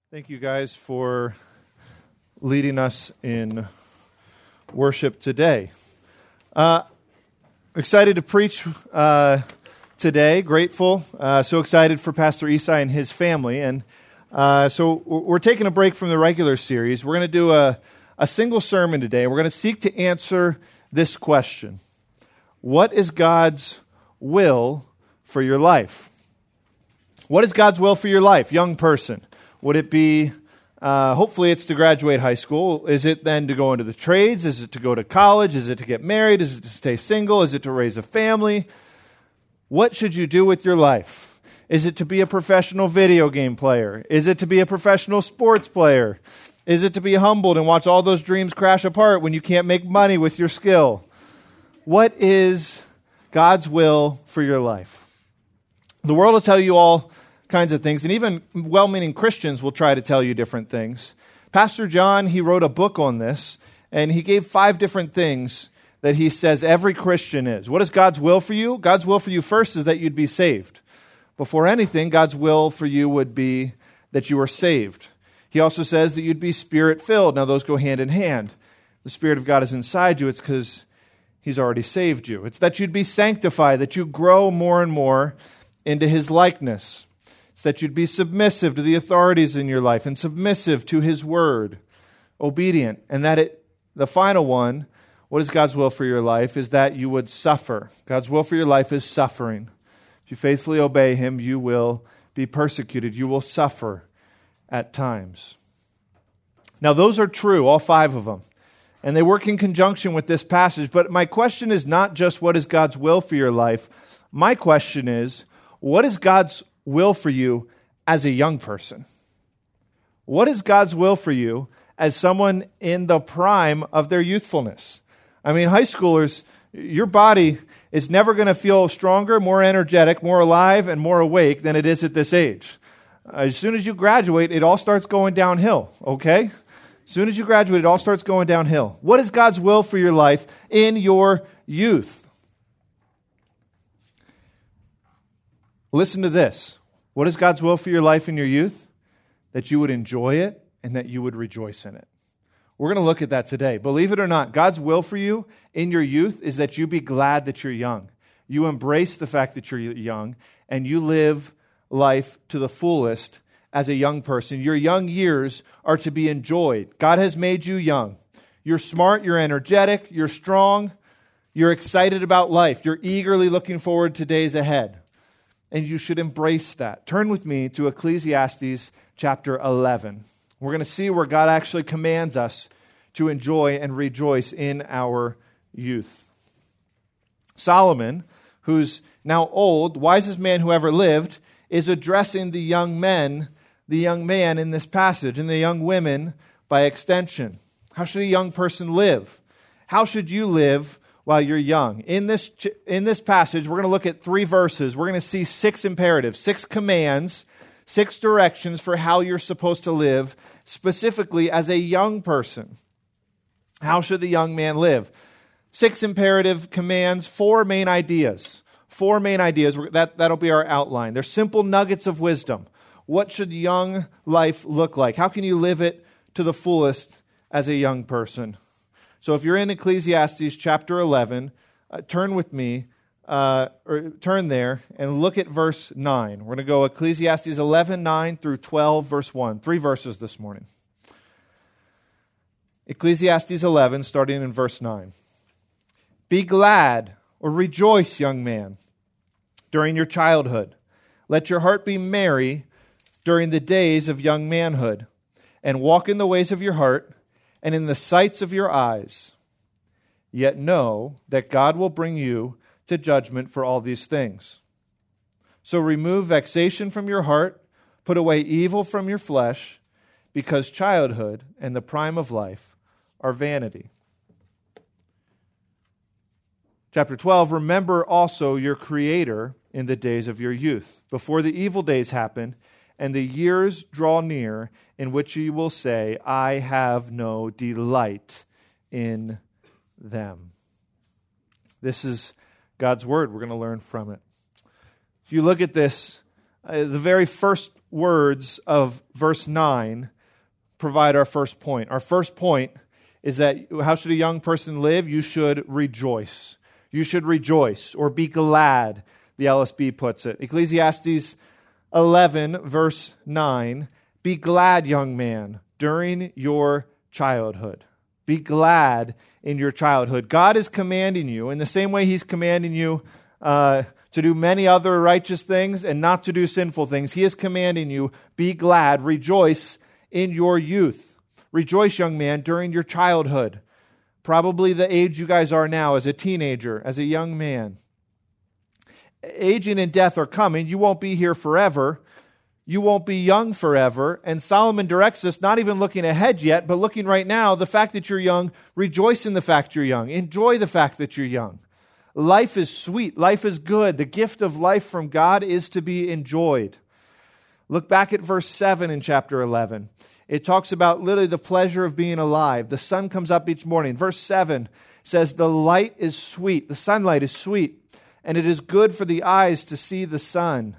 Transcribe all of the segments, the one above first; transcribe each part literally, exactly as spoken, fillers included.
Thank you guys for leading us in worship today. Uh, excited to preach uh, today, grateful, uh, so excited for Pastor Isai and his family. And uh, so we're taking a break from the regular series. We're going to do a, a single sermon today. We're going to seek to answer this question. What is God's will for your life? What is God's will for your life, young person? Would it be, uh, hopefully it's to graduate high school. Is it then to go into the trades? Is it to go to college? Is it to get married? Is it to stay single? Is it to raise a family? What should you do with your life? Is it to be a professional video game player? Is it to be a professional sports player? Is it to be humbled and watch all those dreams crash apart when you can't make money with your skill? What is God's will for your life? The world will tell you all kinds of things, and even well-meaning Christians will try to tell you different things. Pastor John, he wrote a book on this, and he gave five different things that he says every Christian is. What is God's will for you? God's will for you first is that you'd be saved. Before anything, God's will for you would be that you are saved. He also says that you'd be Spirit-filled. Now, those go hand in hand. The Spirit of God is inside you. It's because He's already saved you. It's that you'd be sanctified, that you grow more and more into His likeness. It's that you'd be submissive to the authorities in your life and submissive to His word, obedient. And that it, the final one, what is God's will for your life, is that you would suffer. God's will for your life is suffering. If you faithfully obey Him, you will be persecuted. You will suffer at times. Now, those are true, all five of them. And they work in conjunction with this passage. But my question is not just what is God's will for your life. My question is, what is God's will for you as a young person? What is God's will for you as someone in the prime of their youthfulness? I mean, high schoolers, your body is never going to feel stronger, more energetic, more alive, and more awake than it is at this age. As soon as you graduate, it all starts going downhill, okay? As soon as you graduate, it all starts going downhill. What is God's will for your life in your youth? Listen to this. What is God's will for your life in your youth? That you would enjoy it and that you would rejoice in it. We're going to look at that today. Believe it or not, God's will for you in your youth is that you be glad that you're young. You embrace the fact that you're young and you live life to the fullest as a young person. Your young years are to be enjoyed. God has made you young. You're smart, you're energetic, you're strong, you're excited about life. You're eagerly looking forward to days ahead. And you should embrace that. Turn with me to Ecclesiastes chapter eleven. We're going to see where God actually commands us to enjoy and rejoice in our youth. Solomon, who's now old, wisest man who ever lived, is addressing the young men, the young man in this passage, and the young women by extension. How should a young person live? How should you live while you're young? In this, in this passage, we're going to look at three verses. We're going to see six imperatives, six commands, six directions for how you're supposed to live, specifically as a young person. How should the young man live? Six imperative commands, four main ideas. Four main ideas. That, that'll be our outline. They're simple nuggets of wisdom. What should young life look like? How can you live it to the fullest as a young person? So if you're in Ecclesiastes chapter eleven, uh, turn with me, uh, or turn there and look at verse nine. We're going to go Ecclesiastes eleven, nine through twelve, verse one. Three verses this morning. Ecclesiastes eleven, starting in verse nine. Be glad or rejoice, young man, during your childhood. Let your heart be merry during the days of young manhood, and walk in the ways of your heart, and in the sights of your eyes. Yet know that God will bring you to judgment for all these things. So remove vexation from your heart, put away evil from your flesh, because childhood and the prime of life are vanity. Chapter twelve, remember also your Creator in the days of your youth, before the evil days happen, and the years draw near in which you will say, I have no delight in them. This is God's word. We're going to learn from it. If you look at this uh, the very first words of verse nine provide our first point. Our first point is that how should a young person live? You should rejoice. You should rejoice or be glad, the L S B puts it. Ecclesiastes eleven, verse nine, be glad, young man, during your childhood. Be glad in your childhood. God is commanding you in the same way He's commanding you uh, to do many other righteous things and not to do sinful things. He is commanding you, be glad, rejoice in your youth. Rejoice, young man, during your childhood. Probably the age you guys are now as a teenager, as a young man. Aging and death are coming. You won't be here forever. You won't be young forever. And Solomon directs us, not even looking ahead yet, but looking right now, the fact that you're young, rejoice in the fact you're young. Enjoy the fact that you're young. Life is sweet. Life is good. The gift of life from God is to be enjoyed. Look back at verse seven in chapter eleven. It talks about literally the pleasure of being alive. The sun comes up each morning. Verse seven says, the light is sweet. The sunlight is sweet, and it is good for the eyes to see the sun.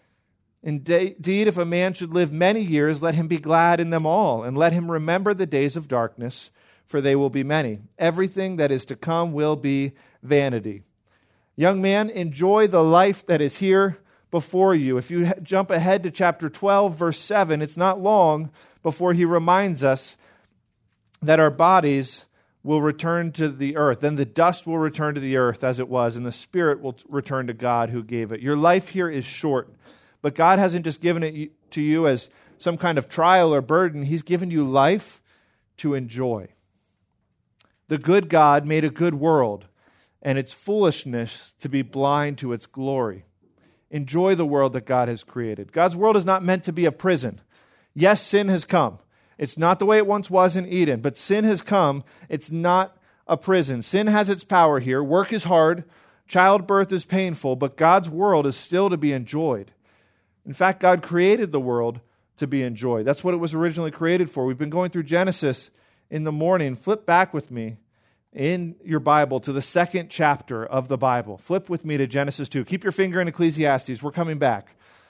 Indeed, if a man should live many years, let him be glad in them all, and let him remember the days of darkness, for they will be many. Everything that is to come will be vanity. Young man, enjoy the life that is here before you. If you jump ahead to chapter twelve, verse seven, it's not long before he reminds us that our bodies will return to the earth. Then the dust will return to the earth as it was, and the spirit will return to God who gave it. Your life here is short, but God hasn't just given it to you as some kind of trial or burden. He's given you life to enjoy. The good God made a good world, and it's foolishness to be blind to its glory. Enjoy the world that God has created. God's world is not meant to be a prison. Yes, sin has come. It's not the way it once was in Eden, but sin has come. It's not a prison. Sin has its power here. Work is hard. Childbirth is painful, but God's world is still to be enjoyed. In fact, God created the world to be enjoyed. That's what it was originally created for. We've been going through Genesis in the morning. Flip back with me in your Bible to the second chapter of the Bible. Flip with me to Genesis two. Keep your finger in Ecclesiastes. We're coming back.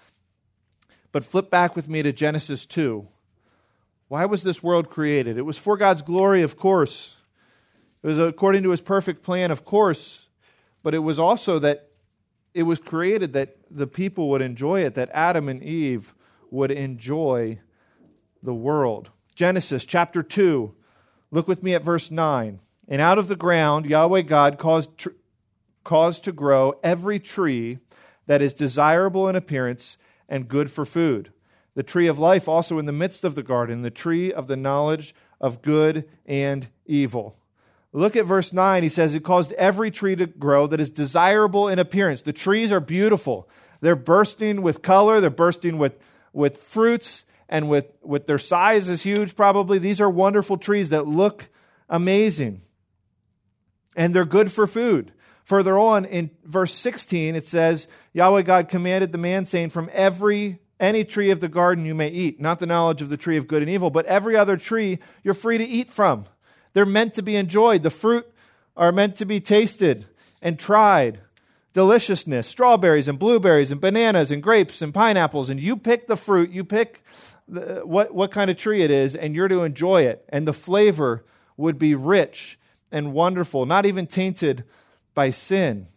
But flip back with me to Genesis two. Why was this world created? It was for God's glory, of course. It was according to His perfect plan, of course. But it was also that it was created that the people would enjoy it, that Adam and Eve would enjoy the world. Genesis chapter two. Look with me at verse nine. And out of the ground Yahweh God caused, tr- caused to grow every tree that is desirable in appearance and good for food. The tree of life also in the midst of the garden, the tree of the knowledge of good and evil. Look at verse nine. He says, it caused every tree to grow that is desirable in appearance. The trees are beautiful. They're bursting with color. They're bursting with, with fruits, and with, with their size is huge probably. These are wonderful trees that look amazing. And they're good for food. Further on in verse sixteen, it says, Yahweh God commanded the man, saying, from every any tree of the garden you may eat, not the knowledge of the tree of good and evil, but every other tree you're free to eat from. They're meant to be enjoyed. The fruit are meant to be tasted and tried. Deliciousness, strawberries and blueberries and bananas and grapes and pineapples. And you pick the fruit, you pick the, what, what kind of tree it is, and you're to enjoy it. And the flavor would be rich and wonderful, not even tainted by sin.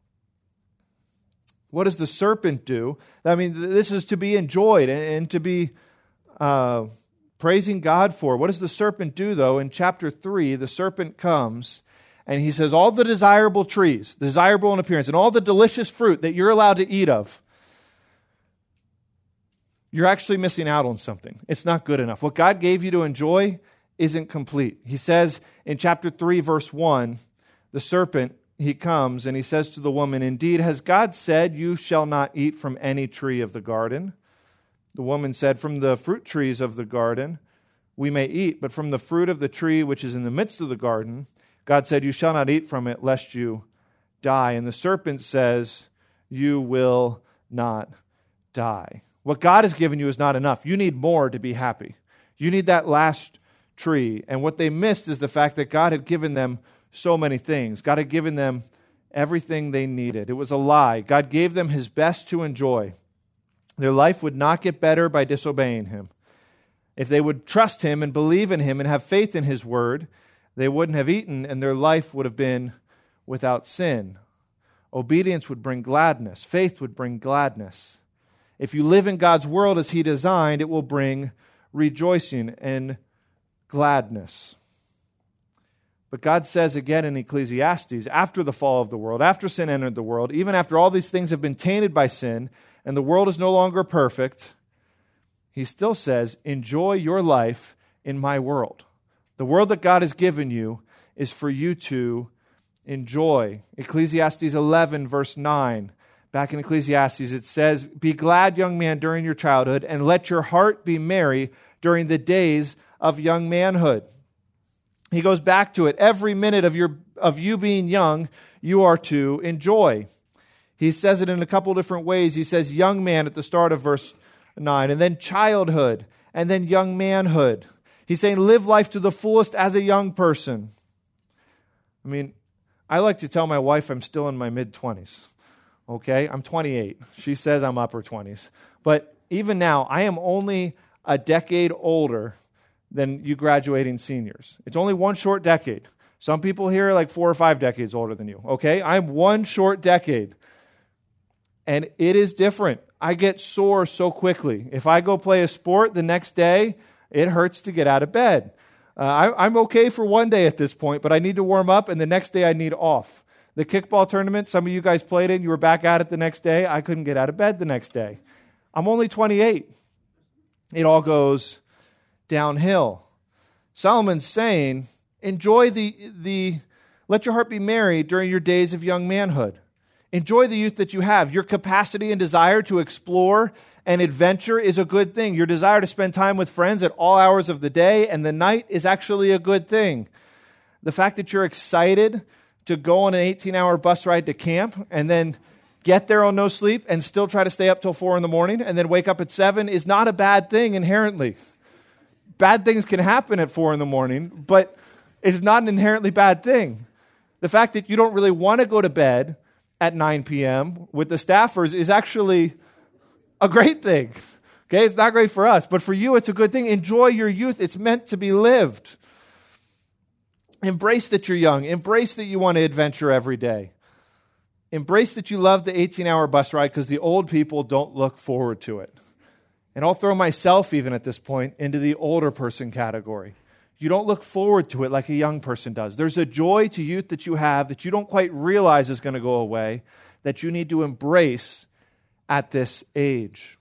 What does the serpent do? I mean, this is to be enjoyed and, and to be uh, praising God for. What does the serpent do, though? In chapter three, the serpent comes and he says, all the desirable trees, desirable in appearance, and all the delicious fruit that you're allowed to eat of, you're actually missing out on something. It's not good enough. What God gave you to enjoy isn't complete. He says in chapter three, verse one, the serpent, he comes and he says to the woman, indeed, has God said you shall not eat from any tree of the garden? The woman said, from the fruit trees of the garden we may eat, but from the fruit of the tree which is in the midst of the garden, God said, you shall not eat from it, lest you die. And the serpent says, you will not die. What God has given you is not enough. You need more to be happy. You need that last tree. And what they missed is the fact that God had given them so many things. God had given them everything they needed. It was a lie. God gave them His best to enjoy. Their life would not get better by disobeying him. If they would trust him and believe in him and have faith in his word, they wouldn't have eaten and their life would have been without sin. Obedience would bring gladness. Faith would bring gladness. If you live in God's world as he designed, it will bring rejoicing and gladness. But God says again in Ecclesiastes, after the fall of the world, after sin entered the world, even after all these things have been tainted by sin, and the world is no longer perfect, he still says, enjoy your life in my world. The world that God has given you is for you to enjoy. Ecclesiastes eleven, verse nine. Back in Ecclesiastes, it says, be glad, young man, during your childhood, and let your heart be merry during the days of young manhood. He goes back to it. Every minute of your of you being young, you are to enjoy. He says it in a couple different ways. He says young man at the start of verse nine, and then childhood, and then young manhood. He's saying live life to the fullest as a young person. I mean, I like to tell my wife I'm still in my mid-twenties. Okay? I'm twenty-eight. She says I'm upper twenties. But even now, I am only a decade older than you graduating seniors. It's only one short decade. Some people here are like four or five decades older than you. Okay? I'm one short decade. And it is different. I get sore so quickly. If I go play a sport the next day, it hurts to get out of bed. Uh, I, I'm okay for one day at this point, but I need to warm up, and the next day I need off. The kickball tournament, some of you guys played in, you were back at it the next day. I couldn't get out of bed the next day. I'm only twenty-eight. It all goes downhill. Solomon's saying, enjoy the, the, let your heart be merry during your days of young manhood. Enjoy the youth that you have. Your capacity and desire to explore and adventure is a good thing. Your desire to spend time with friends at all hours of the day and the night is actually a good thing. The fact that you're excited to go on an eighteen-hour bus ride to camp and then get there on no sleep and still try to stay up till four in the morning and then wake up at seven is not a bad thing inherently. Bad things can happen at four in the morning, but it's not an inherently bad thing. The fact that you don't really want to go to bed at nine p.m. with the staffers is actually a great thing. Okay, it's not great for us, but for you it's a good thing. Enjoy your youth. It's meant to be lived. Embrace that you're young. Embrace that you want to adventure every day. Embrace that you love the eighteen-hour bus ride because the old people don't look forward to it. And I'll throw myself even at this point into the older person category. You don't look forward to it like a young person does. There's a joy to youth that you have that you don't quite realize is going to go away, that you need to embrace at this age.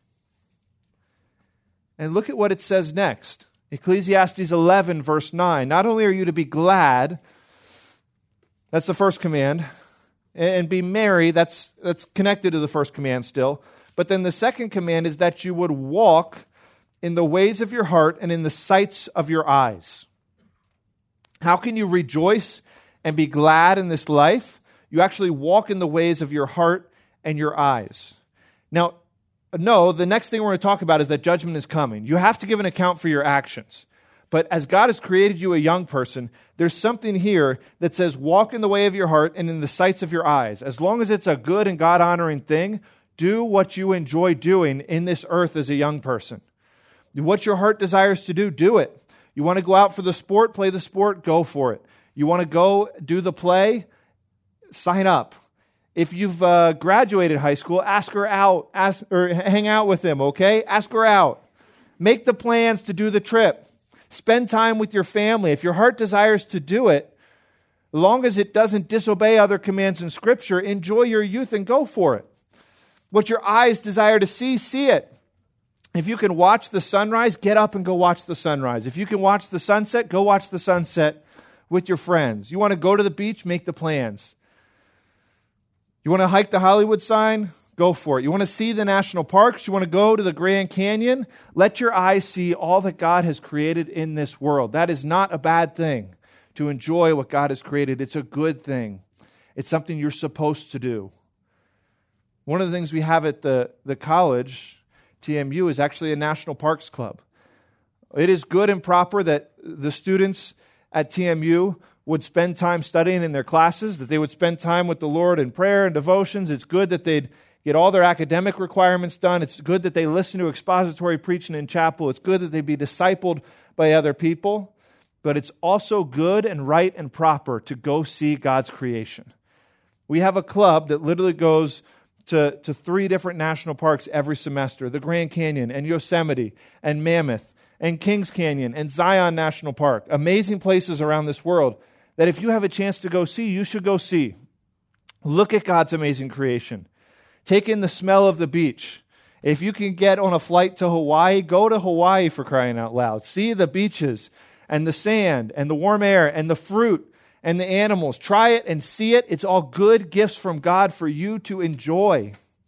And look at what it says next. Ecclesiastes eleven, verse nine. Not only are you to be glad, that's the first command, and be merry, that's, that's connected to the first command still. But then the second command is that you would walk in the ways of your heart and in the sights of your eyes. How can you rejoice and be glad in this life? You actually walk in the ways of your heart and your eyes. Now, no, the next thing we're going to talk about is that judgment is coming. You have to give an account for your actions. But as God has created you a young person, there's something here that says walk in the way of your heart and in the sights of your eyes. As long as it's a good and God-honoring thing, do what you enjoy doing in this earth as a young person. What your heart desires to do, do it. You want to go out for the sport, play the sport, go for it. You want to go do the play, sign up. If you've uh, graduated high school, ask her out, ask, or hang out with them, okay? Ask her out. Make the plans to do the trip. Spend time with your family. If your heart desires to do it, as long as it doesn't disobey other commands in Scripture, enjoy your youth and go for it. What your eyes desire to see, see it. If you can watch the sunrise, get up and go watch the sunrise. If you can watch the sunset, go watch the sunset with your friends. You want to go to the beach, make the plans. You want to hike the Hollywood sign? Go for it. You want to see the national parks? You want to go to the Grand Canyon? Let your eyes see all that God has created in this world. That is not a bad thing, to enjoy what God has created. It's a good thing. It's something you're supposed to do. One of the things we have at the, the college, T M U, is actually a National Parks Club. It is good and proper that the students at T M U would spend time studying in their classes, that they would spend time with the Lord in prayer and devotions. It's good that they'd get all their academic requirements done. It's good that they listen to expository preaching in chapel. It's good that they be discipled by other people. But it's also good and right and proper to go see God's creation. We have a club that literally goes to, to three different national parks every semester, the Grand Canyon and Yosemite and Mammoth and Kings Canyon and Zion National Park, amazing places around this world that if you have a chance to go see, you should go see. Look at God's amazing creation. Take in the smell of the beach. If you can get on a flight to Hawaii, go to Hawaii for crying out loud. See the beaches and the sand and the warm air and the fruit and the animals. Try it and see it. It's all good gifts from God for you to enjoy.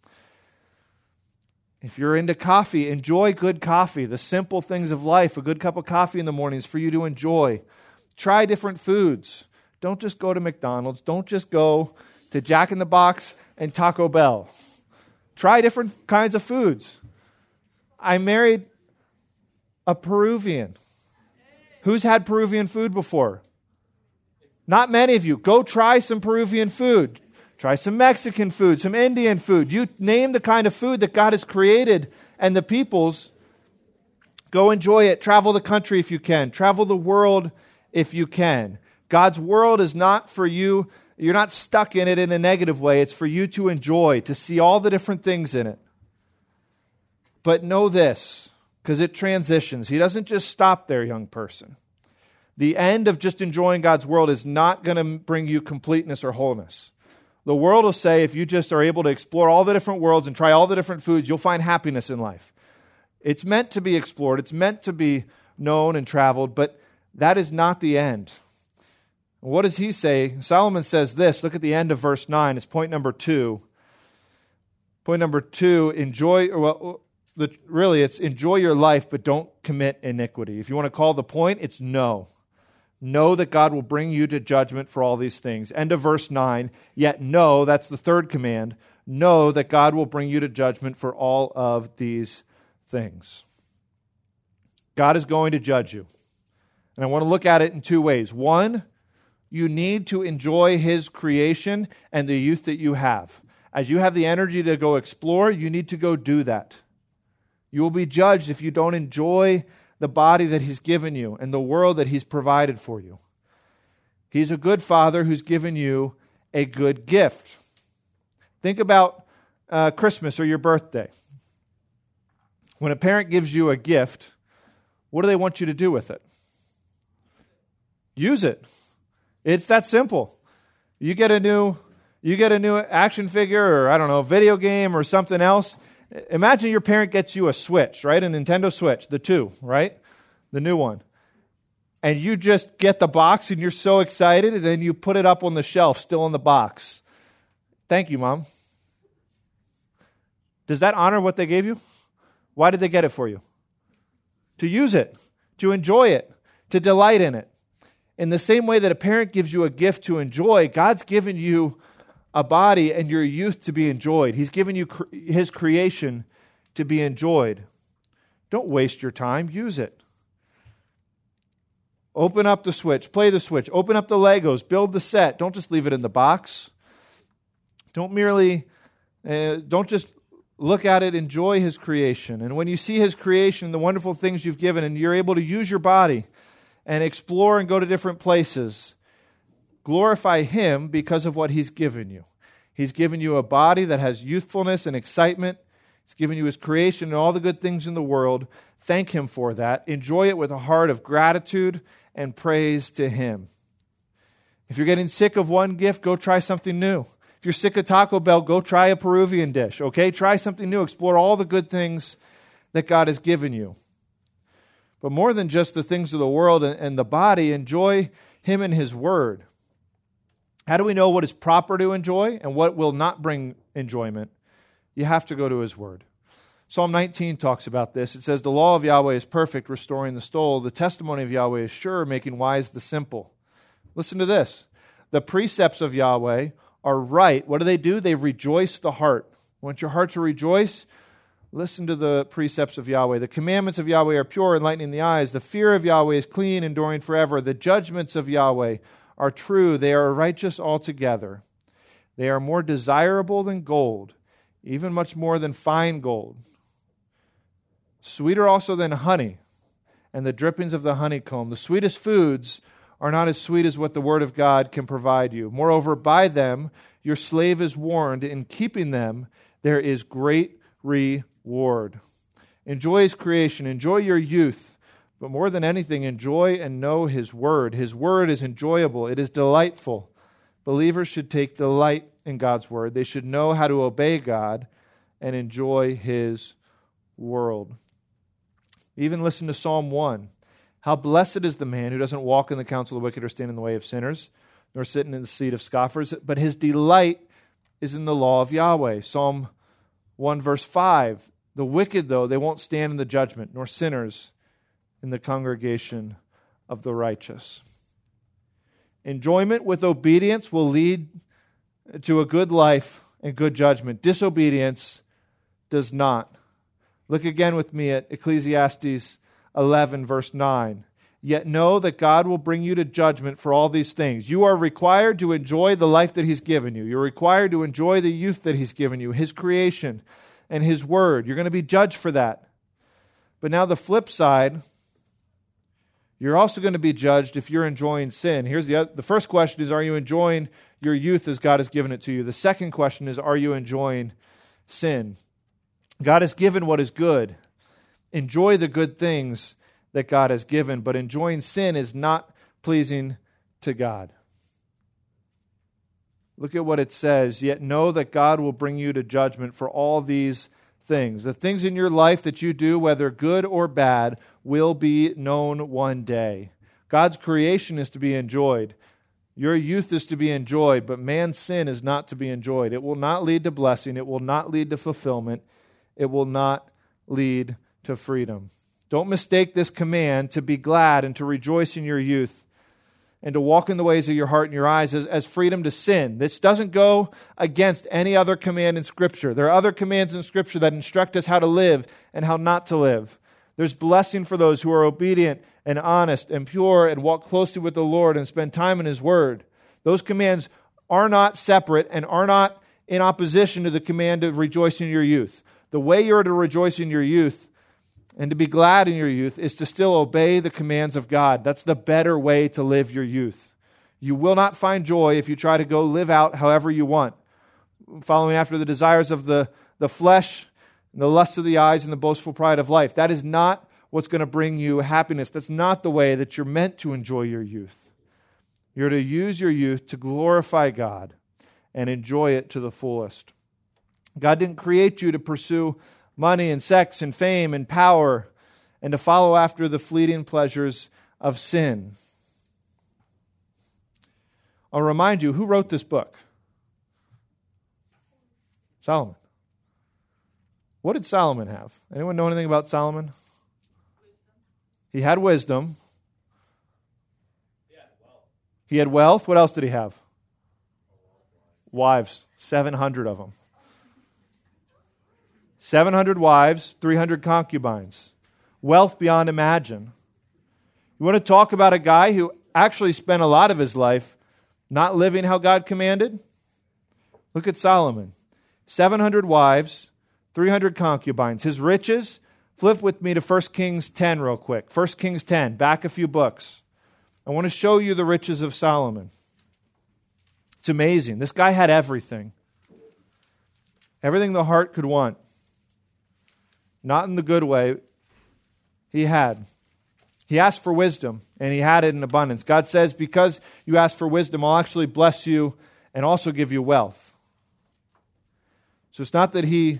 If you're into coffee, enjoy good coffee. The simple things of life, a good cup of coffee in the morning is for you to enjoy. Try different foods. Don't just go to McDonald's. Don't just go to Jack in the Box and Taco Bell. Try different kinds of foods. I married a Peruvian. Who's had Peruvian food before? Not many of you. Go try some Peruvian food. Try some Mexican food, some Indian food. You name the kind of food that God has created and the peoples. Go enjoy it. Travel the country if you can. Travel the world if you can. God's world is not for you. You're not stuck in it in a negative way. It's for you to enjoy, to see all the different things in it. But know this, because it transitions. He doesn't just stop there, young person. The end of just enjoying God's world is not going to bring you completeness or wholeness. The world will say if you just are able to explore all the different worlds and try all the different foods, you'll find happiness in life. It's meant to be explored. It's meant to be known and traveled, but that is not the end. What does he say? Solomon says this. Look at the end of verse nine. It's point number two. Point number two, enjoy, well, the, really it's enjoy your life, but don't commit iniquity. If you want to call the point, it's no. Know that God will bring you to judgment for all these things. End of verse nine. Yet know, that's the third command, know that God will bring you to judgment for all of these things. God is going to judge you. And I want to look at it in two ways. One, you need to enjoy His creation and the youth that you have. As you have the energy to go explore, you need to go do that. You will be judged if you don't enjoy the body that He's given you and the world that He's provided for you. He's a good Father who's given you a good gift. Think about uh, Christmas or your birthday. When a parent gives you a gift, what do they want you to do with it? Use it. It's that simple. You get a new, you get a new action figure or, I don't know, video game or something else. Imagine your parent gets you a Switch, right? A Nintendo Switch, the two, right? The new one. And you just get the box and you're so excited and then you put it up on the shelf, still in the box. Thank you, Mom. Does that honor what they gave you? Why did they get it for you? To use it, to enjoy it, to delight in it. In the same way that a parent gives you a gift to enjoy, God's given you a body and your youth to be enjoyed. He's given you cre- His creation to be enjoyed. Don't waste your time. Use it. Open up the Switch. Play the Switch. Open up the Legos. Build the set. Don't just leave it in the box. Don't merely, uh, don't just look at it. Enjoy His creation. And when you see His creation, the wonderful things you've given, and you're able to use your body and explore and go to different places, glorify Him because of what He's given you. He's given you a body that has youthfulness and excitement. He's given you His creation and all the good things in the world. Thank Him for that. Enjoy it with a heart of gratitude and praise to Him. If you're getting sick of one gift, go try something new. If you're sick of Taco Bell, go try a Peruvian dish, okay? Try something new. Explore all the good things that God has given you. But more than just the things of the world and the body, enjoy Him and His Word. How do we know what is proper to enjoy and what will not bring enjoyment? You have to go to His Word. Psalm nineteen talks about this. It says, the law of Yahweh is perfect, restoring the soul. The testimony of Yahweh is sure, making wise the simple. Listen to this. The precepts of Yahweh are right. What do they do? They rejoice the heart. Want your heart to rejoice? Listen to the precepts of Yahweh. The commandments of Yahweh are pure, enlightening the eyes. The fear of Yahweh is clean, enduring forever. The judgments of Yahweh are true. They are righteous altogether. They are more desirable than gold, even much more than fine gold. Sweeter also than honey, and the drippings of the honeycomb. The sweetest foods are not as sweet as what the Word of God can provide you. Moreover, by them your slave is warned. In keeping them, there is great reward. Enjoy His creation. Enjoy your youth. But more than anything, enjoy and know His Word. His Word is enjoyable. It is delightful. Believers should take delight in God's Word. They should know how to obey God and enjoy His world. Even listen to Psalm one. How blessed is the man who doesn't walk in the counsel of the wicked or stand in the way of sinners, nor sit in the seat of scoffers, but his delight is in the law of Yahweh. Psalm one verse five. The wicked, though, they won't stand in the judgment, nor sinners in the congregation of the righteous. Enjoyment with obedience will lead to a good life and good judgment. Disobedience does not. Look again with me at Ecclesiastes eleven, verse nine. Yet know that God will bring you to judgment for all these things. You are required to enjoy the life that He's given you. You're required to enjoy the youth that He's given you, His creation and His Word. You're going to be judged for that. But now the flip side, you're also going to be judged if you're enjoying sin. Here's the other, the first question is, are you enjoying your youth as God has given it to you? The second question is, are you enjoying sin? God has given what is good. Enjoy the good things that God has given, but enjoying sin is not pleasing to God. Look at what it says. Yet know that God will bring you to judgment for all these things. The things in your life that you do, whether good or bad, will be known one day. God's creation is to be enjoyed. Your youth is to be enjoyed, but man's sin is not to be enjoyed. It will not lead to blessing. It will not lead to fulfillment. It will not lead to freedom. Don't mistake this command to be glad and to rejoice in your youth and to walk in the ways of your heart and your eyes as, as freedom to sin. This doesn't go against any other command in Scripture. There are other commands in Scripture that instruct us how to live and how not to live. There's blessing for those who are obedient and honest and pure and walk closely with the Lord and spend time in His Word. Those commands are not separate and are not in opposition to the command to rejoice in your youth. The way you're to rejoice in your youth and to be glad in your youth is to still obey the commands of God. That's the better way to live your youth. You will not find joy if you try to go live out however you want, following after the desires of the, the flesh, the lust of the eyes, and the boastful pride of life. That is not what's going to bring you happiness. That's not the way that you're meant to enjoy your youth. You're to use your youth to glorify God and enjoy it to the fullest. God didn't create you to pursue money and sex and fame and power and to follow after the fleeting pleasures of sin. I'll remind you, who wrote this book? Solomon. What did Solomon have? Anyone know anything about Solomon? He had wisdom. He had wealth. He had wealth. What else did he have? Wives. seven hundred of them. seven hundred wives, three hundred concubines. Wealth beyond imagine. You want to talk about a guy who actually spent a lot of his life not living how God commanded? Look at Solomon. seven hundred wives, three hundred concubines. His riches, flip with me to First Kings ten real quick. First Kings ten, back a few books. I want to show you the riches of Solomon. It's amazing. This guy had everything. Everything the heart could want. Not in the good way. He had. He asked for wisdom, and he had it in abundance. God says, because you ask for wisdom, I'll actually bless you and also give you wealth. So it's not that he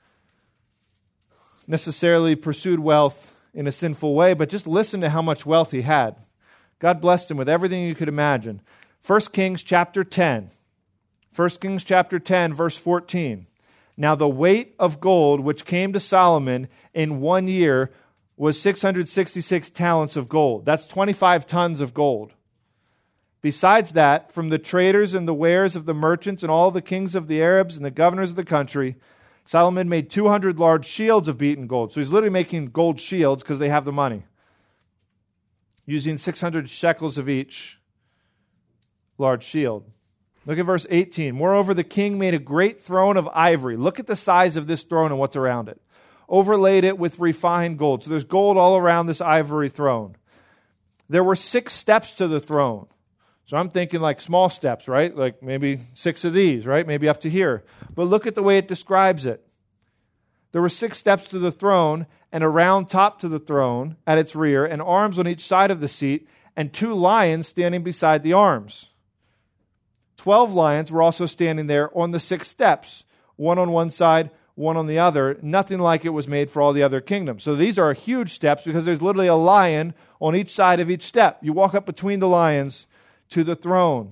necessarily pursued wealth in a sinful way, but just listen to how much wealth he had. God blessed him with everything you could imagine. First Kings chapter ten. First Kings chapter ten, verse fourteen. Now the weight of gold which came to Solomon in one year was six hundred sixty-six talents of gold. That's twenty-five tons of gold. Besides that, from the traders and the wares of the merchants and all the kings of the Arabs and the governors of the country, Solomon made two hundred large shields of beaten gold. So he's literally making gold shields because they have the money, using six hundred shekels of each large shield. Look at verse eighteen. Moreover, the king made a great throne of ivory. Look at the size of this throne and what's around it. Overlaid it with refined gold. So there's gold all around this ivory throne. There were six steps to the throne. So I'm thinking like small steps, right? Like maybe six of these, right? Maybe up to here. But look at the way it describes it. There were six steps to the throne, and a round top to the throne at its rear, and arms on each side of the seat, and two lions standing beside the arms. Twelve lions were also standing there on the six steps, one on one side, one on the other, nothing like it was made for all the other kingdoms. So these are huge steps because there's literally a lion on each side of each step. You walk up between the lions to the throne.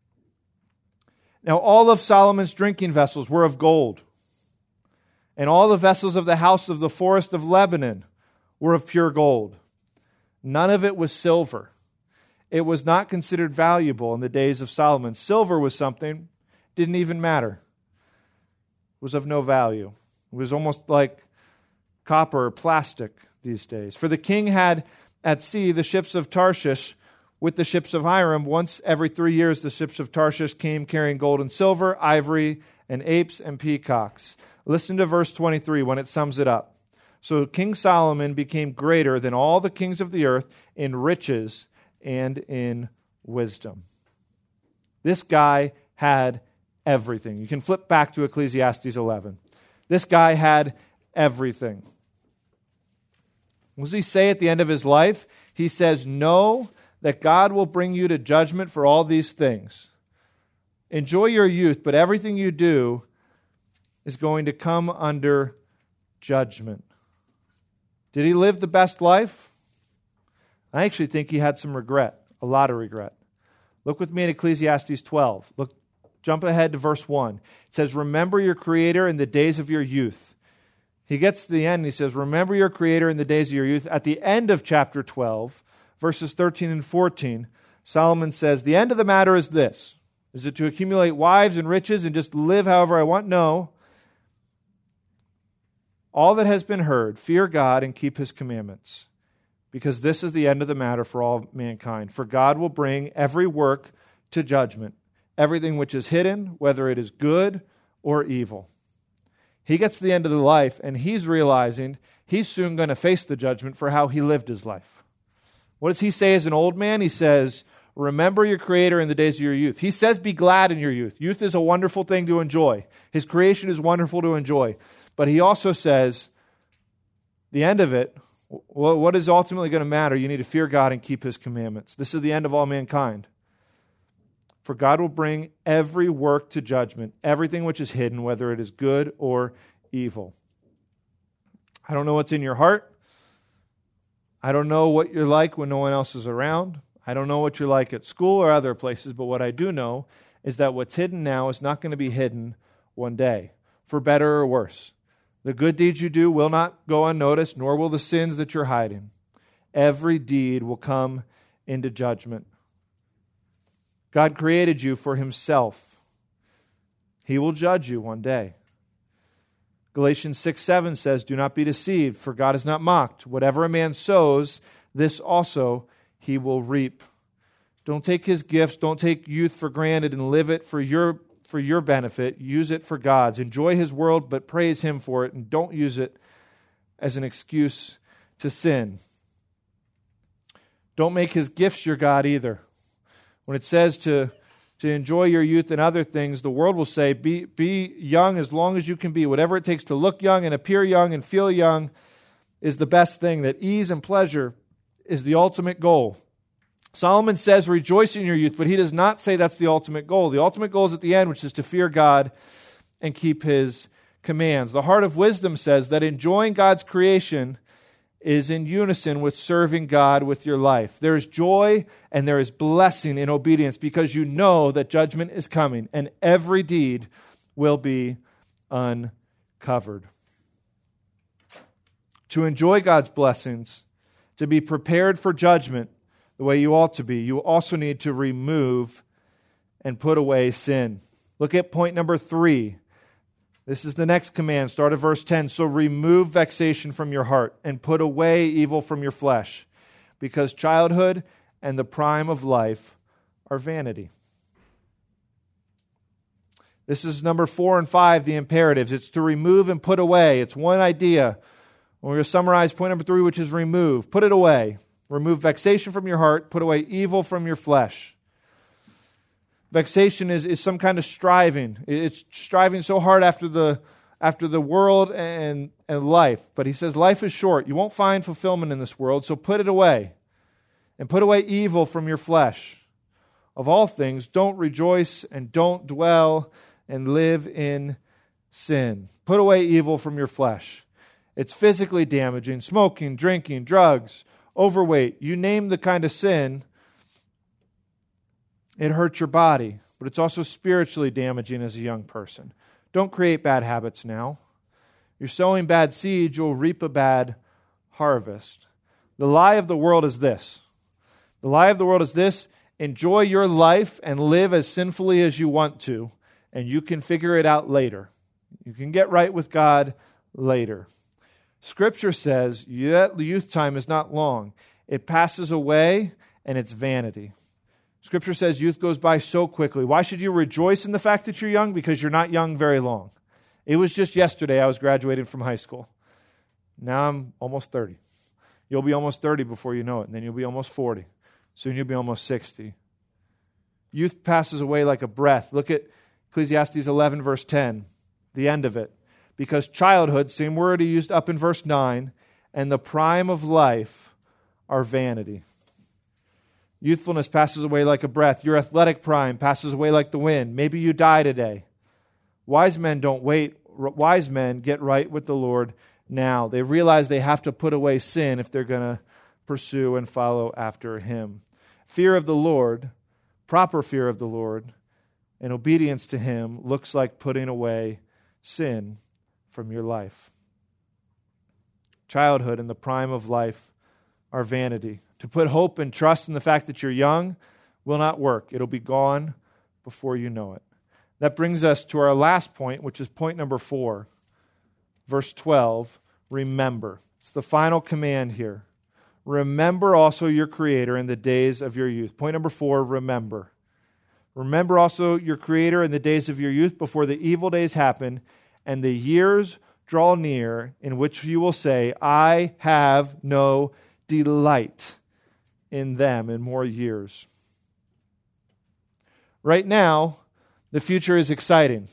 Now all of Solomon's drinking vessels were of gold, and all the vessels of the house of the forest of Lebanon were of pure gold. None of it was silver. It was not considered valuable in the days of Solomon. Silver was something, didn't even matter. It was of no value. It was almost like copper or plastic these days. For the king had at sea the ships of Tarshish with the ships of Hiram. Once every three years the ships of Tarshish came carrying gold and silver, ivory, and apes and peacocks. Listen to verse twenty-three when it sums it up. So King Solomon became greater than all the kings of the earth in riches and in wisdom. This guy had everything. You can flip back to Ecclesiastes eleven. This guy had everything. What does he say at the end of his life? He says, know that God will bring you to judgment for all these things. Enjoy your youth, but everything you do is going to come under judgment. Did he live the best life? I actually think he had some regret, a lot of regret. Look with me at Ecclesiastes twelve. Look, jump ahead to verse one. It says, remember your Creator in the days of your youth. He gets to the end and he says, remember your Creator in the days of your youth. At the end of chapter twelve, verses thirteen and fourteen, Solomon says, the end of the matter is this. Is it to accumulate wives and riches and just live however I want? No. All that has been heard, fear God and keep His commandments, because this is the end of the matter for all mankind. For God will bring every work to judgment, everything which is hidden, whether it is good or evil. He gets to the end of the life, and he's realizing he's soon going to face the judgment for how he lived his life. What does he say as an old man? He says, remember your Creator in the days of your youth. He says, be glad in your youth. Youth is a wonderful thing to enjoy. His creation is wonderful to enjoy. But he also says, the end of it, what is ultimately going to matter? You need to fear God and keep His commandments. This is the end of all mankind. For God will bring every work to judgment, everything which is hidden, whether it is good or evil. I don't know what's in your heart. I don't know what you're like when no one else is around. I don't know what you're like at school or other places, but what I do know is that what's hidden now is not going to be hidden one day, for better or worse. The good deeds you do will not go unnoticed, nor will the sins that you're hiding. Every deed will come into judgment. God created you for Himself. He will judge you one day. Galatians six seven says, do not be deceived, for God is not mocked. Whatever a man sows, this also he will reap. Don't take His gifts, don't take youth for granted and live it for your for your benefit. Use it for God's. Enjoy His world, but praise Him for it, and don't use it as an excuse to sin. Don't make His gifts your God either. When it says to, to enjoy your youth and other things, the world will say, be, be young as long as you can be. Whatever it takes to look young and appear young and feel young is the best thing. That ease and pleasure is the ultimate goal. Solomon says, rejoice in your youth, but he does not say that's the ultimate goal. The ultimate goal is at the end, which is to fear God and keep His commands. The heart of wisdom says that enjoying God's creation is in unison with serving God with your life. There is joy and there is blessing in obedience because you know that judgment is coming and every deed will be uncovered. To enjoy God's blessings, to be prepared for judgment the way you ought to be, you also need to remove and put away sin. Look at point number three. This is the next command. Start at verse ten. So remove vexation from your heart and put away evil from your flesh, because childhood and the prime of life are vanity. This is number four and five, the imperatives. It's to remove and put away. It's one idea. We're going to summarize point number three, which is remove. Put it away. Remove vexation from your heart. Put away evil from your flesh. Vexation is, is some kind of striving. It's striving so hard after the after the world and, and life. But he says life is short. You won't find fulfillment in this world, so put it away. And put away evil from your flesh. Of all things, don't rejoice and don't dwell and live in sin. Put away evil from your flesh. It's physically damaging. Smoking, drinking, drugs, overweight. You name the kind of sin, it hurts your body. But it's also spiritually damaging as a young person. Don't create bad habits now. You're sowing bad seeds, you'll reap a bad harvest. The lie of the world is this. The lie of the world is this. Enjoy your life and live as sinfully as you want to, and you can figure it out later. You can get right with God later. Scripture says that youth time is not long. It passes away, and it's vanity. Scripture says youth goes by so quickly. Why should you rejoice in the fact that you're young? Because you're not young very long. It was just yesterday I was graduating from high school. Now I'm almost thirty. You'll be almost thirty before you know it, and then you'll be almost forty. Soon you'll be almost sixty. Youth passes away like a breath. Look at Ecclesiastes eleven, verse ten, the end of it. Because childhood, same word he used up in verse nine, and the prime of life are vanity. Youthfulness passes away like a breath. Your athletic prime passes away like the wind. Maybe you die today. Wise men don't wait. Wise men get right with the Lord now. They realize they have to put away sin if they're going to pursue and follow after Him. Fear of the Lord, proper fear of the Lord, and obedience to Him looks like putting away sin from your life. Childhood and the prime of life are vanity. To put hope and trust in the fact that you're young will not work. It'll be gone before you know it. That brings us to our last point, which is point number four. Verse twelve, remember. It's the final command here. Remember also your Creator in the days of your youth. Point number four, remember. Remember also your Creator in the days of your youth before the evil days happen and the years draw near in which you will say, I have no delight in them in more years. Right now, the future is exciting.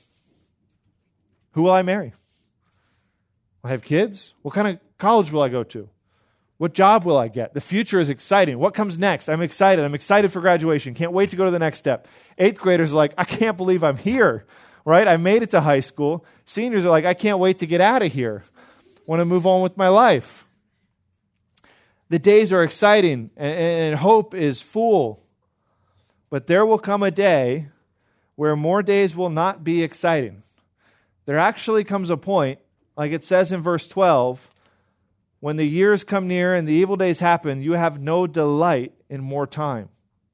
Who will I marry? Will I have kids? What kind of college will I go to? What job will I get? The future is exciting. What comes next? I'm excited. I'm excited for graduation. Can't wait to go to the next step. Eighth graders are like, I can't believe I'm here, right? I made it to high school. Seniors are like, I can't wait to get out of here. Want to move on with my life. The days are exciting and hope is full. But there will come a day where more days will not be exciting. There actually comes a point, like it says in verse twelve, when the years come near and the evil days happen, you have no delight in more time.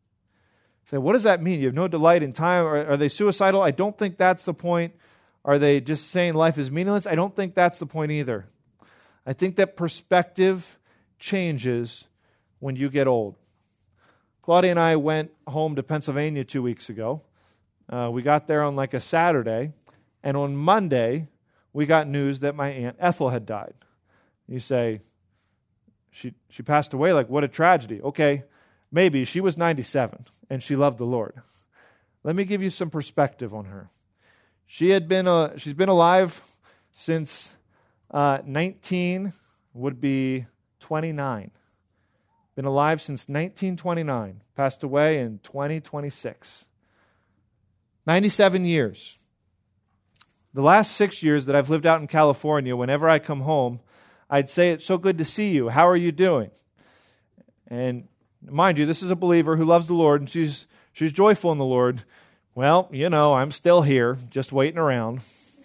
So what does that mean? You have no delight in time? Are, are they suicidal? I don't think that's the point. Are they just saying life is meaningless? I don't think that's the point either. I think that perspective changes when you get old. Claudia and I went home to Pennsylvania two weeks ago. Uh, we got there on like a Saturday, and on Monday, we got news that my Aunt Ethel had died. You say, she she passed away, like what a tragedy. Okay, maybe. She was ninety-seven, and she loved the Lord. Let me give you some perspective on her. She had been a, she's been alive since uh, nineteen, would be twenty-nine. Been alive since nineteen twenty-nine. Passed away in twenty twenty-six. ninety-seven years. The last six years that I've lived out in California, whenever I come home, I'd say, it's so good to see you. How are you doing? And mind you, this is a believer who loves the Lord, and she's she's joyful in the Lord. Well, you know, I'm still here, just waiting around.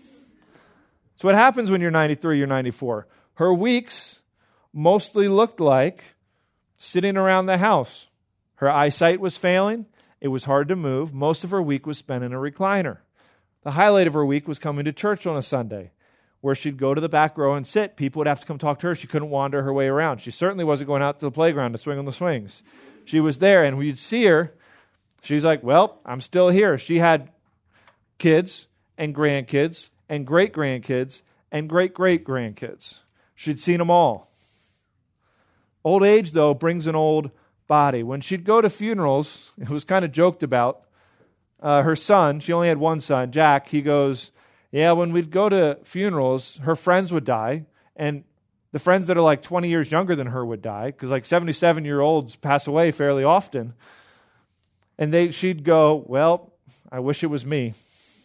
So what happens when you're ninety-three, you're ninety-four? Her weeks mostly looked like sitting around the house. Her eyesight was failing. It was hard to move. Most of her week was spent in a recliner. The highlight of her week was coming to church on a Sunday, where she'd go to the back row and sit. People would have to come talk to her. She couldn't wander her way around. She certainly wasn't going out to the playground to swing on the swings. She was there, and we'd see her. She's like, well, I'm still here. She had kids, and grandkids and great-grandkids and great-great-grandkids. She'd seen them all. Old age, though, brings an old body. When she'd go to funerals, it was kind of joked about. Uh, her son, she only had one son, Jack, he goes, yeah, when we'd go to funerals, her friends would die, and the friends that are like twenty years younger than her would die, because like seventy-seven-year-olds pass away fairly often. And they, she'd go, well, I wish it was me.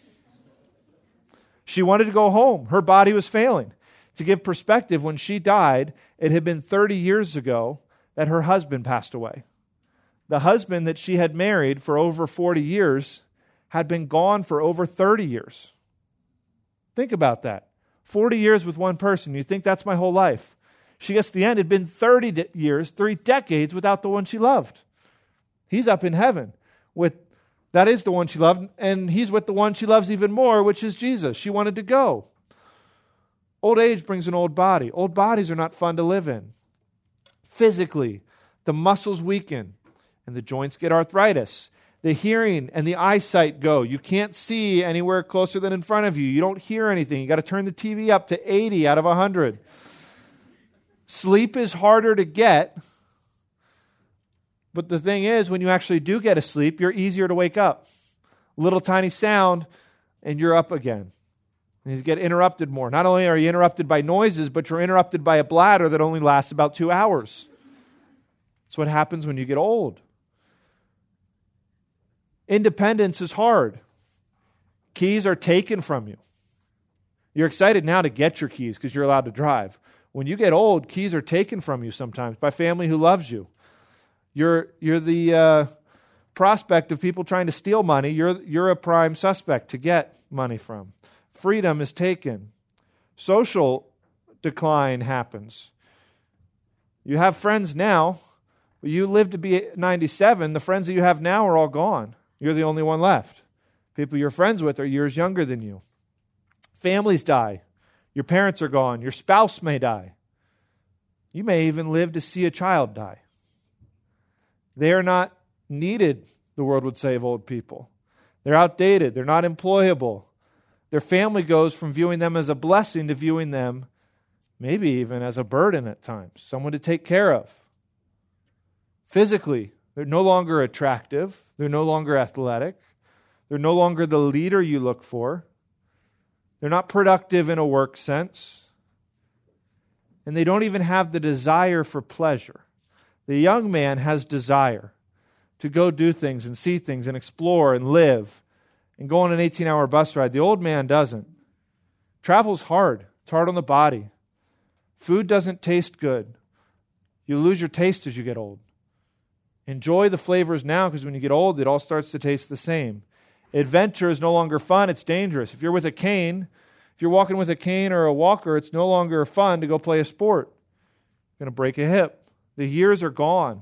She wanted to go home. Her body was failing. To give perspective, when she died, it had been thirty years ago that her husband passed away. The husband that she had married for over forty years had been gone for over thirty years. Think about that. forty years with one person. You think that's my whole life. She gets to the end. It had been thirty de- years, three decades without the one she loved. He's up in heaven with, that is the one she loved, and he's with the one she loves even more, which is Jesus. She wanted to go. Old age brings an old body. Old bodies are not fun to live in. Physically, the muscles weaken and the joints get arthritis. The hearing and the eyesight go. You can't see anywhere closer than in front of you. You don't hear anything. You got to turn the T V up to eighty out of one hundred. Sleep is harder to get. But the thing is, when you actually do get a sleep, you're easier to wake up. Little tiny sound, and you're up again. And you get interrupted more. Not only are you interrupted by noises, but you're interrupted by a bladder that only lasts about two hours. That's what happens when you get old. Independence is hard. Keys are taken from you. You're excited now to get your keys because you're allowed to drive. When you get old, keys are taken from you sometimes by family who loves you. You're, you're the uh, prospect of people trying to steal money. You're, you're a prime suspect to get money from. Freedom is taken. Social decline happens. You have friends now, but you live to be ninety-seven. The friends that you have now are all gone. You're the only one left. People you're friends with are years younger than you. Families die. Your parents are gone. Your spouse may die. You may even live to see a child die. They are not needed, the world would say, of old people. They're outdated. They're not employable. Their family goes from viewing them as a blessing to viewing them maybe even as a burden at times, someone to take care of. Physically, they're no longer attractive. They're no longer athletic. They're no longer the leader you look for. They're not productive in a work sense. And they don't even have the desire for pleasure. The young man has desire to go do things and see things and explore and live and go on an eighteen-hour bus ride. The old man doesn't. Travel's hard. It's hard on the body. Food doesn't taste good. You lose your taste as you get old. Enjoy the flavors now, because when you get old, it all starts to taste the same. Adventure is no longer fun. It's dangerous. If you're with a cane, if you're walking with a cane or a walker, it's no longer fun to go play a sport. You're going to break a hip. The years are gone.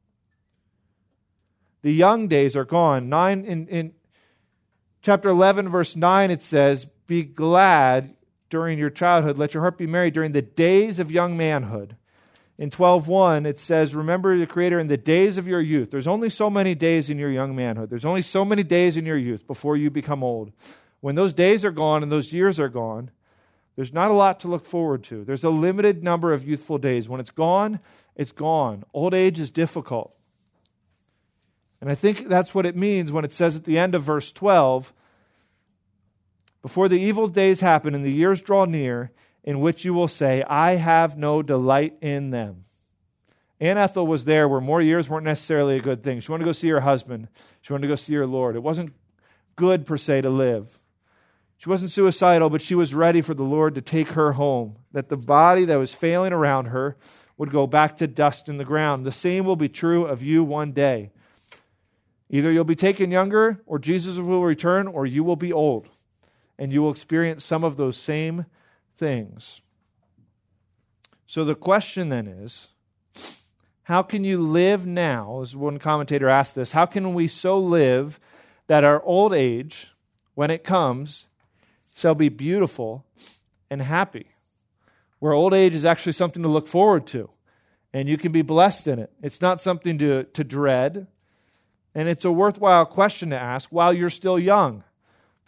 The young days are gone. Nine in, in chapter eleven, verse nine, it says, "Be glad during your childhood. Let your heart be merry during the days of young manhood." In twelve one, it says, "Remember the Creator in the days of your youth." There's only so many days in your young manhood. There's only so many days in your youth before you become old. When those days are gone and those years are gone, there's not a lot to look forward to. There's a limited number of youthful days. When it's gone, it's gone. Old age is difficult. And I think that's what it means when it says at the end of verse twelve, "Before the evil days happen and the years draw near, in which you will say, I have no delight in them." Aunt Ethel was there where more years weren't necessarily a good thing. She wanted to go see her husband. She wanted to go see her Lord. It wasn't good, per se, to live. She wasn't suicidal, but she was ready for the Lord to take her home, that the body that was failing around her would go back to dust in the ground. The same will be true of you one day. Either you'll be taken younger, or Jesus will return, or you will be old, and you will experience some of those same things. So the question then is, how can you live now? As one commentator asked this, how can we so live that our old age, when it comes, shall be beautiful and happy? Where old age is actually something to look forward to, and you can be blessed in it. It's not something to, to dread, and it's a worthwhile question to ask while you're still young.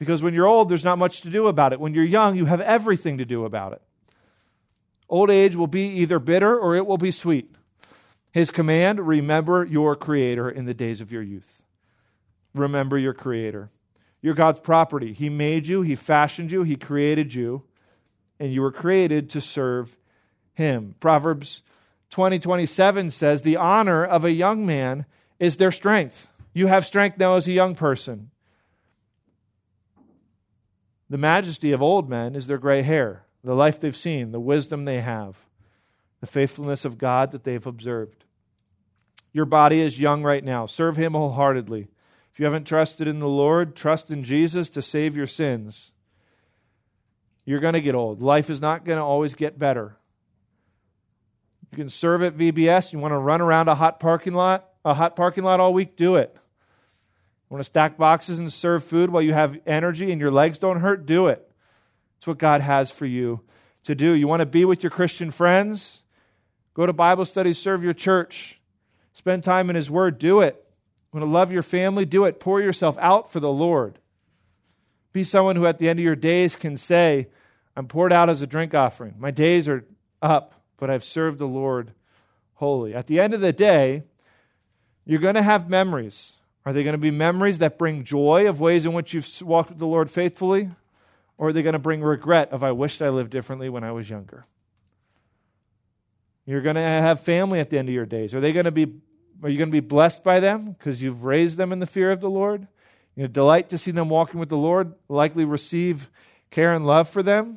Because when you're old, there's not much to do about it. When you're young, you have everything to do about it. Old age will be either bitter or it will be sweet. His command, remember your Creator in the days of your youth. Remember your Creator. You're God's property. He made you, He fashioned you, He created you, and you were created to serve Him. Proverbs twenty twenty-seven says, the honor of a young man is their strength. You have strength now as a young person. The majesty of old men is their gray hair, the life they've seen, the wisdom they have, the faithfulness of God that they've observed. Your body is young right now. Serve Him wholeheartedly. If you haven't trusted in the Lord, trust in Jesus to save your sins. You're going to get old. Life is not going to always get better. You can serve at V B S. You want to run around a hot parking lot, a hot parking lot all week? Do it. You want to stack boxes and serve food while you have energy and your legs don't hurt? Do it. It's what God has for you to do. You want to be with your Christian friends? Go to Bible studies, serve your church. Spend time in His Word? Do it. You want to love your family? Do it. Pour yourself out for the Lord. Be someone who at the end of your days can say, I'm poured out as a drink offering. My days are up, but I've served the Lord wholly. At the end of the day, you're going to have memories. Are they going to be memories that bring joy of ways in which you've walked with the Lord faithfully? Or are they going to bring regret of, I wished I lived differently when I was younger? You're going to have family at the end of your days. Are they going to be, are you going to be blessed by them because you've raised them in the fear of the Lord? You're going to delight to see them walking with the Lord, likely receive care and love for them?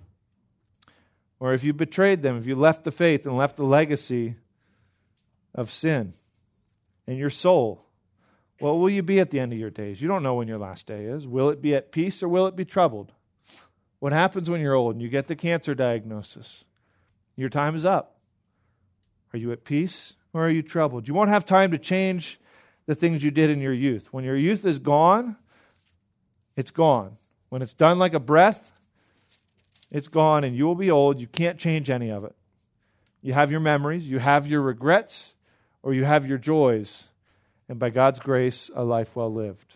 Or if you betrayed them, if you left the faith and left a legacy of sin in your soul, what will you be at the end of your days? You don't know when your last day is. Will it be at peace or will it be troubled? What happens when you're old and you get the cancer diagnosis? Your time is up. Are you at peace or are you troubled? You won't have time to change the things you did in your youth. When your youth is gone, it's gone. When it's done like a breath, it's gone and you will be old. You can't change any of it. You have your memories, you have your regrets, or you have your joys. And by God's grace, a life well lived.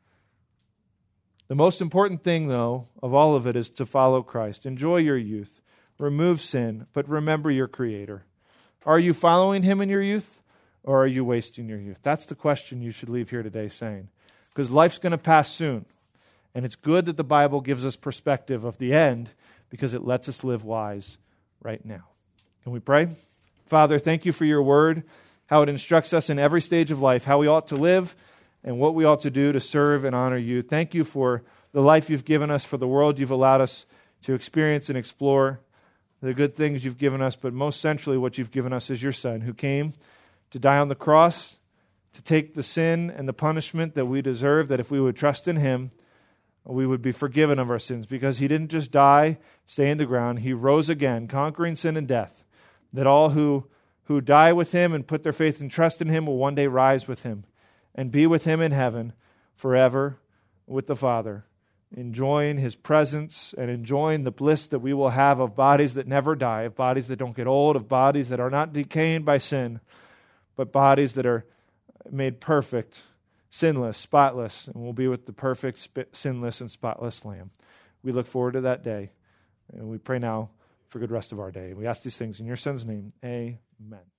The most important thing, though, of all of it is to follow Christ. Enjoy your youth. Remove sin, but remember your Creator. Are you following Him in your youth, or are you wasting your youth? That's the question you should leave here today saying. Because life's going to pass soon. And it's good that the Bible gives us perspective of the end because it lets us live wise right now. Can we pray? Father, thank you for your word, how it instructs us in every stage of life, how we ought to live and what we ought to do to serve and honor you. Thank you for the life you've given us, for the world you've allowed us to experience and explore, the good things you've given us, but most centrally what you've given us is your Son, who came to die on the cross, to take the sin and the punishment that we deserve, that if we would trust in Him, we would be forgiven of our sins, because He didn't just die, stay in the ground. He rose again, conquering sin and death, that all who, who die with Him and put their faith and trust in Him will one day rise with Him and be with Him in heaven forever with the Father, enjoying His presence and enjoying the bliss that we will have of bodies that never die, of bodies that don't get old, of bodies that are not decaying by sin, but bodies that are made perfect, sinless, spotless, and we'll be with the perfect, sinless, and spotless Lamb. We look forward to that day, and we pray now for good rest of our day. We ask these things in your Son's name. Amen.